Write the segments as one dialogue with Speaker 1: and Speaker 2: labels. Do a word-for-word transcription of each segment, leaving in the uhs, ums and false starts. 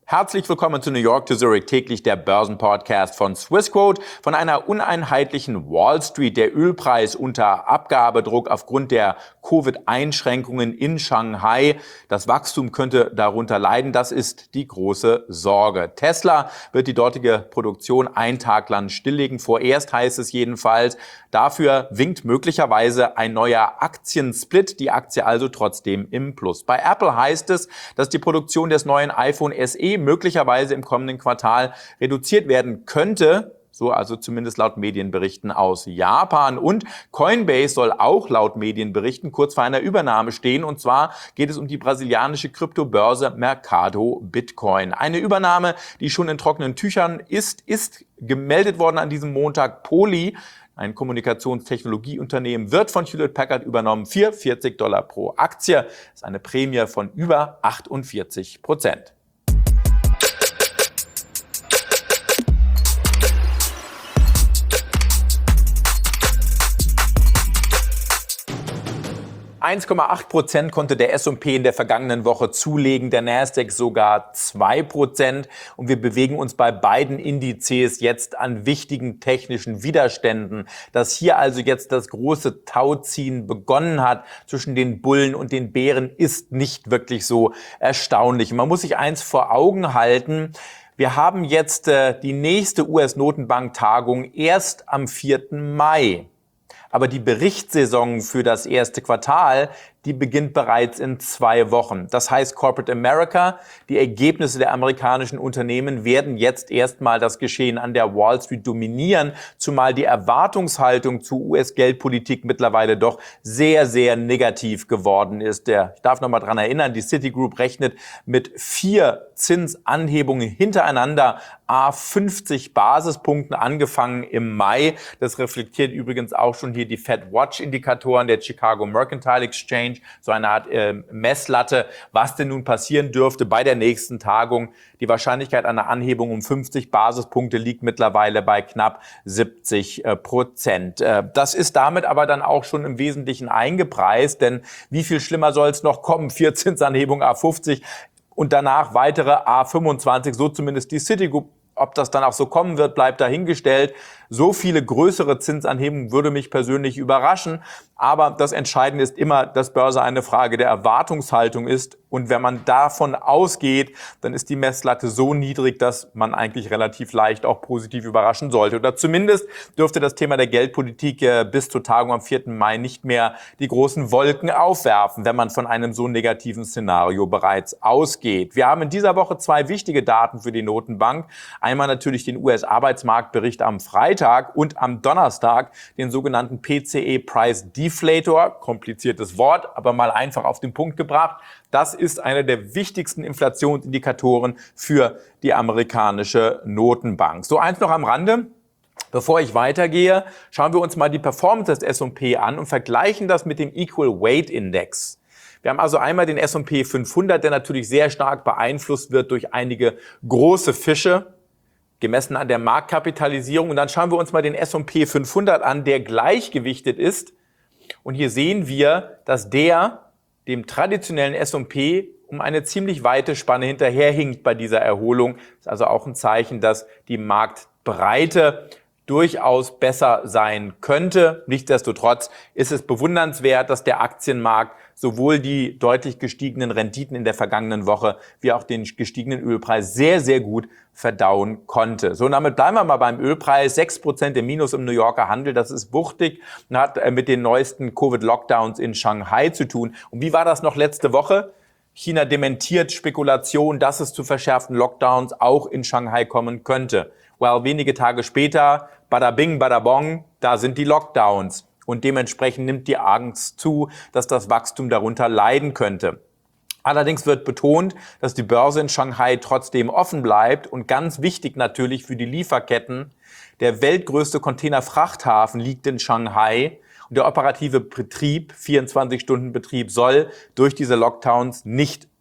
Speaker 1: Herzlich willkommen zu New York to Zurich, täglich der Börsenpodcast von Swissquote. Von einer uneinheitlichen Wall Street, der Ölpreis unter Abgabedruck aufgrund der Covid-Einschränkungen in Shanghai. Das Wachstum könnte darunter leiden, das ist die große Sorge. Tesla wird die dortige Produktion einen Tag lang stilllegen, vorerst heißt es jedenfalls. Dafür winkt möglicherweise ein neuer Aktiensplit, die Aktie also trotzdem im Plus. Bei Apple heißt es, dass die Produktion des neuen iPhone S E möglicherweise im kommenden Quartal reduziert werden könnte, so also zumindest laut Medienberichten aus Japan. Und Coinbase soll auch laut Medienberichten kurz vor einer Übernahme stehen. Und zwar geht es um die brasilianische Kryptobörse Mercado Bitcoin. Eine Übernahme, die schon in trockenen Tüchern ist, ist gemeldet worden an diesem Montag. Poly, ein Kommunikationstechnologieunternehmen, wird von Hewlett Packard übernommen für vierzig Dollar pro Aktie. Das ist eine Prämie von über achtundvierzig Prozent. eins Komma acht Prozent konnte der S und P in der vergangenen Woche zulegen, der Nasdaq sogar zwei Prozent. Und wir bewegen uns bei beiden Indizes jetzt an wichtigen technischen Widerständen. Dass hier also jetzt das große Tauziehen begonnen hat zwischen den Bullen und den Bären, ist nicht wirklich so erstaunlich. Man muss sich eins vor Augen halten. Wir haben jetzt äh, die nächste U S-Notenbank-Tagung erst am vierten Mai. Aber die Berichtssaison für das erste Quartal, die beginnt bereits in zwei Wochen. Das heißt, Corporate America, die Ergebnisse der amerikanischen Unternehmen werden jetzt erstmal das Geschehen an der Wall Street dominieren, zumal die Erwartungshaltung zu U S-Geldpolitik mittlerweile doch sehr, sehr negativ geworden ist. Der, ich darf noch mal dran erinnern, die Citigroup rechnet mit vier Zinsanhebungen hintereinander, à fünfzig Basispunkten angefangen im Mai. Das reflektiert übrigens auch schon hier die Fed-Watch-Indikatoren der Chicago Mercantile Exchange, so eine Art äh, Messlatte, was denn nun passieren dürfte bei der nächsten Tagung. Die Wahrscheinlichkeit einer Anhebung um fünfzig Basispunkte liegt mittlerweile bei knapp siebzig Prozent. Äh, das ist damit aber dann auch schon im Wesentlichen eingepreist, denn wie viel schlimmer soll es noch kommen? Vier Zinsanhebungen à fünfzig und danach weitere à fünfundzwanzig, so zumindest die Citigroup. Ob das dann auch so kommen wird, bleibt dahingestellt. So viele größere Zinsanhebungen würde mich persönlich überraschen. Aber das Entscheidende ist immer, dass Börse eine Frage der Erwartungshaltung ist. Und wenn man davon ausgeht, dann ist die Messlatte so niedrig, dass man eigentlich relativ leicht auch positiv überraschen sollte. Oder zumindest dürfte das Thema der Geldpolitik bis zur Tagung am vierten Mai nicht mehr die großen Wolken aufwerfen, wenn man von einem so negativen Szenario bereits ausgeht. Wir haben in dieser Woche zwei wichtige Daten für die Notenbank. Einmal natürlich den U S-Arbeitsmarktbericht am Freitag und am Donnerstag den sogenannten P C E Price Deflator. Kompliziertes Wort, aber mal einfach auf den Punkt gebracht. Das ist einer der wichtigsten Inflationsindikatoren für die amerikanische Notenbank. So eins noch am Rande. Bevor ich weitergehe, schauen wir uns mal die Performance des S und P an und vergleichen das mit dem Equal Weight Index. Wir haben also einmal den S und P fünfhundert, der natürlich sehr stark beeinflusst wird durch einige große Fische, gemessen an der Marktkapitalisierung. Und dann schauen wir uns mal den S und P fünfhundert an, der gleichgewichtet ist. Und hier sehen wir, dass der dem traditionellen S und P um eine ziemlich weite Spanne hinterherhinkt bei dieser Erholung. Das ist also auch ein Zeichen, dass die Marktbreite durchaus besser sein könnte. Nichtsdestotrotz ist es bewundernswert, dass der Aktienmarkt sowohl die deutlich gestiegenen Renditen in der vergangenen Woche wie auch den gestiegenen Ölpreis sehr, sehr gut verdauen konnte. So, und damit bleiben wir mal beim Ölpreis. sechs Prozent im Minus im New Yorker Handel, das ist wuchtig und hat mit den neuesten Covid-Lockdowns in Shanghai zu tun. Und wie war das noch letzte Woche? China dementiert Spekulation, dass es zu verschärften Lockdowns auch in Shanghai kommen könnte. Well, wenige Tage später, bada bing, bada bong, da sind die Lockdowns. Und dementsprechend nimmt die Angst zu, dass das Wachstum darunter leiden könnte. Allerdings wird betont, dass die Börse in Shanghai trotzdem offen bleibt und ganz wichtig natürlich für die Lieferketten, der weltgrößte Containerfrachthafen liegt in Shanghai und der operative Betrieb, vierundzwanzig Stunden Betrieb, soll durch diese Lockdowns nicht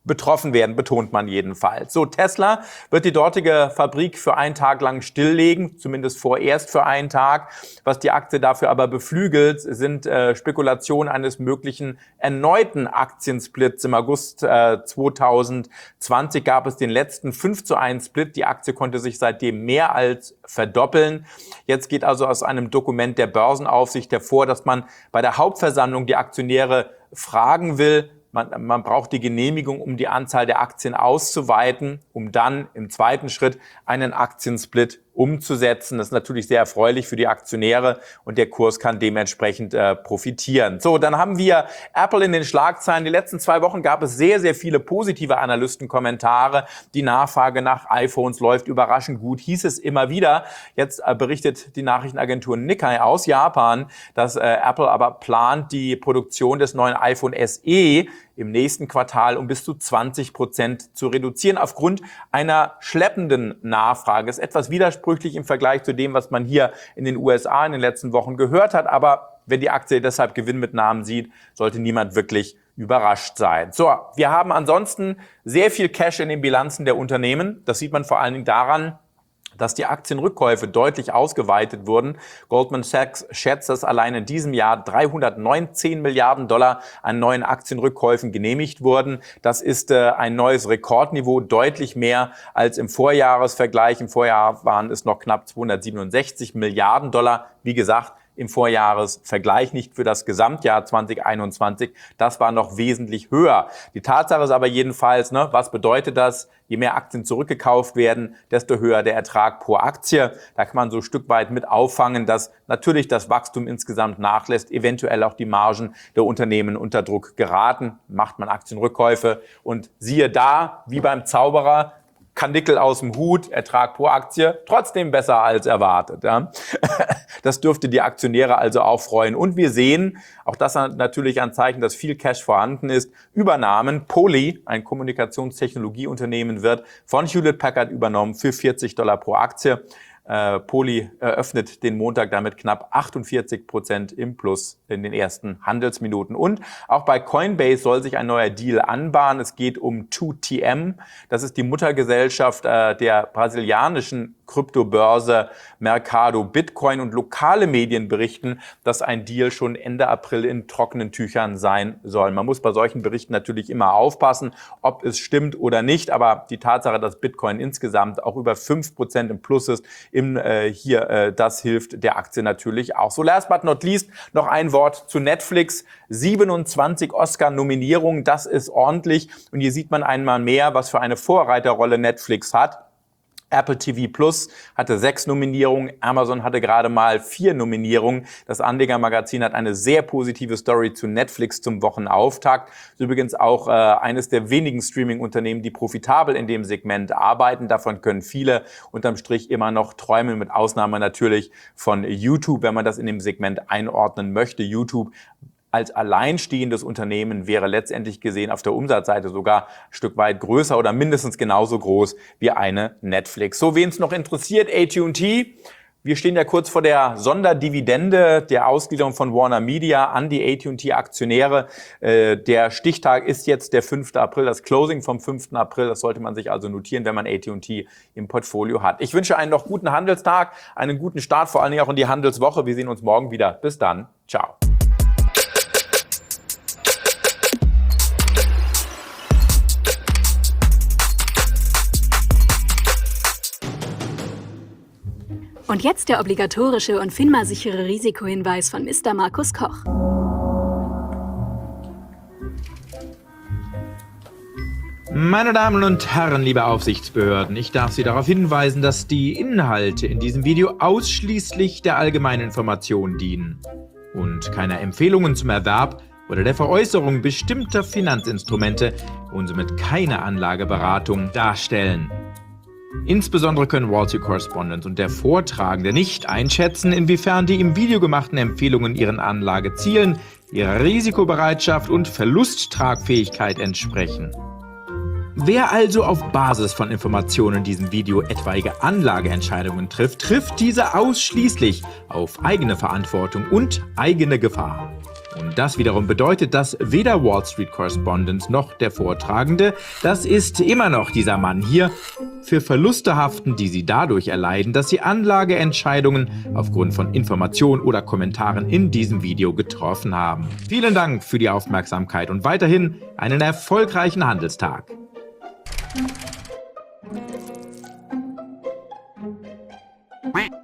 Speaker 1: betroffen werden, betont man jedenfalls. So, Tesla wird die dortige Fabrik für einen Tag lang stilllegen, zumindest vorerst für einen Tag. Was die Aktie dafür aber beflügelt, sind äh, Spekulationen eines möglichen erneuten Aktiensplits. Im August äh, zweitausendzwanzig gab es den letzten fünf zu eins Split. Die Aktie konnte sich seitdem mehr als verdoppeln. Jetzt geht also aus einem Dokument der Börsenaufsicht hervor, dass man bei der Hauptversammlung die Aktionäre fragen will. Man, man braucht die Genehmigung, um die Anzahl der Aktien auszuweiten, um dann im zweiten Schritt einen Aktiensplit umzusetzen. Das ist natürlich sehr erfreulich für die Aktionäre und der Kurs kann dementsprechend äh, profitieren. So, dann haben wir Apple in den Schlagzeilen. Die letzten zwei Wochen gab es sehr, sehr viele positive Analystenkommentare. Die Nachfrage nach iPhones läuft überraschend gut, hieß es immer wieder. Jetzt äh, berichtet die Nachrichtenagentur Nikkei aus Japan, dass äh, Apple aber plant, die Produktion des neuen iPhone S E im nächsten Quartal um bis zu zwanzig Prozent zu reduzieren aufgrund einer schleppenden Nachfrage. Das ist etwas widersprüchlich im Vergleich zu dem, was man hier in den U S A in den letzten Wochen gehört hat. Aber wenn die Aktie deshalb Gewinnmitnahmen sieht, sollte niemand wirklich überrascht sein. So, wir haben ansonsten sehr viel Cash in den Bilanzen der Unternehmen. Das sieht man vor allen Dingen daran, dass die Aktienrückkäufe deutlich ausgeweitet wurden. Goldman Sachs schätzt, dass allein in diesem Jahr dreihundertneunzehn Milliarden Dollar an neuen Aktienrückkäufen genehmigt wurden. Das ist äh, ein neues Rekordniveau, deutlich mehr als im Vorjahresvergleich. Im Vorjahr waren es noch knapp zweihundertsiebenundsechzig Milliarden Dollar. Wie gesagt, im Vorjahresvergleich, nicht für das Gesamtjahr zwanzig einundzwanzig. Das war noch wesentlich höher. Die Tatsache ist aber jedenfalls, ne, was bedeutet das? Je mehr Aktien zurückgekauft werden, desto höher der Ertrag pro Aktie. Da kann man so ein Stück weit mit auffangen, dass natürlich das Wachstum insgesamt nachlässt, eventuell auch die Margen der Unternehmen unter Druck geraten. Macht man Aktienrückkäufe und siehe da, wie beim Zauberer, Karnickel aus dem Hut, Ertrag pro Aktie, trotzdem besser als erwartet. Ja. Das dürfte die Aktionäre also auch freuen. Und wir sehen, auch das natürlich ein Zeichen, dass viel Cash vorhanden ist, Übernahmen. Poly, ein Kommunikationstechnologieunternehmen, wird von Hewlett Packard übernommen für vierzig Dollar pro Aktie. Äh, Poly eröffnet den Montag damit knapp achtundvierzig Prozent im Plus in den ersten Handelsminuten. Und auch bei Coinbase soll sich ein neuer Deal anbahnen. Es geht um zwei T M. Das ist die Muttergesellschaft äh, der brasilianischen Kryptobörse Mercado Bitcoin. Und lokale Medien berichten, dass ein Deal schon Ende April in trockenen Tüchern sein soll. Man muss bei solchen Berichten natürlich immer aufpassen, ob es stimmt oder nicht. Aber die Tatsache, dass Bitcoin insgesamt auch über fünf Prozent im Plus ist, Im, äh, hier, äh, das hilft der Aktie natürlich auch. So, last but not least, noch ein Wort zu Netflix. siebenundzwanzig Oscar-Nominierungen, das ist ordentlich. Und hier sieht man einmal mehr, was für eine Vorreiterrolle Netflix hat. Apple T V Plus hatte sechs Nominierungen, Amazon hatte gerade mal vier Nominierungen. Das Anlegermagazin hat eine sehr positive Story zu Netflix zum Wochenauftakt. Ist übrigens auch äh, eines der wenigen Streaming-Unternehmen, die profitabel in dem Segment arbeiten. Davon können viele unterm Strich immer noch träumen, mit Ausnahme natürlich von YouTube, wenn man das in dem Segment einordnen möchte. YouTube als alleinstehendes Unternehmen wäre letztendlich gesehen auf der Umsatzseite sogar ein Stück weit größer oder mindestens genauso groß wie eine Netflix. So, wen es noch interessiert, A T und T. Wir stehen ja kurz vor der Sonderdividende der Ausgliederung von Warner Media an die A T und T-Aktionäre. Äh, der Stichtag ist jetzt der fünfte April, das Closing vom fünften April. Das sollte man sich also notieren, wenn man A T und T im Portfolio hat. Ich wünsche einen noch guten Handelstag, einen guten Start, vor allen Dingen auch in die Handelswoche. Wir sehen uns morgen wieder. Bis dann. Ciao.
Speaker 2: Und jetzt der obligatorische und FINMA-sichere Risikohinweis von Mister Markus Koch.
Speaker 3: Meine Damen und Herren, liebe Aufsichtsbehörden, ich darf Sie darauf hinweisen, dass die Inhalte in diesem Video ausschließlich der allgemeinen Information dienen und keine Empfehlungen zum Erwerb oder der Veräußerung bestimmter Finanzinstrumente und somit keine Anlageberatung darstellen. Insbesondere können Wall Street Correspondent und der Vortragende nicht einschätzen, inwiefern die im Video gemachten Empfehlungen ihren Anlagezielen, ihrer Risikobereitschaft und Verlusttragfähigkeit entsprechen. Wer also auf Basis von Informationen in diesem Video etwaige Anlageentscheidungen trifft, trifft diese ausschließlich auf eigene Verantwortung und eigene Gefahr. Und das wiederum bedeutet, dass weder Wall Street Correspondent noch der Vortragende, das ist immer noch dieser Mann hier, für Verluste haften, die sie dadurch erleiden, dass sie Anlageentscheidungen aufgrund von Informationen oder Kommentaren in diesem Video getroffen haben. Vielen Dank für die Aufmerksamkeit und weiterhin einen erfolgreichen Handelstag.
Speaker 4: Quack.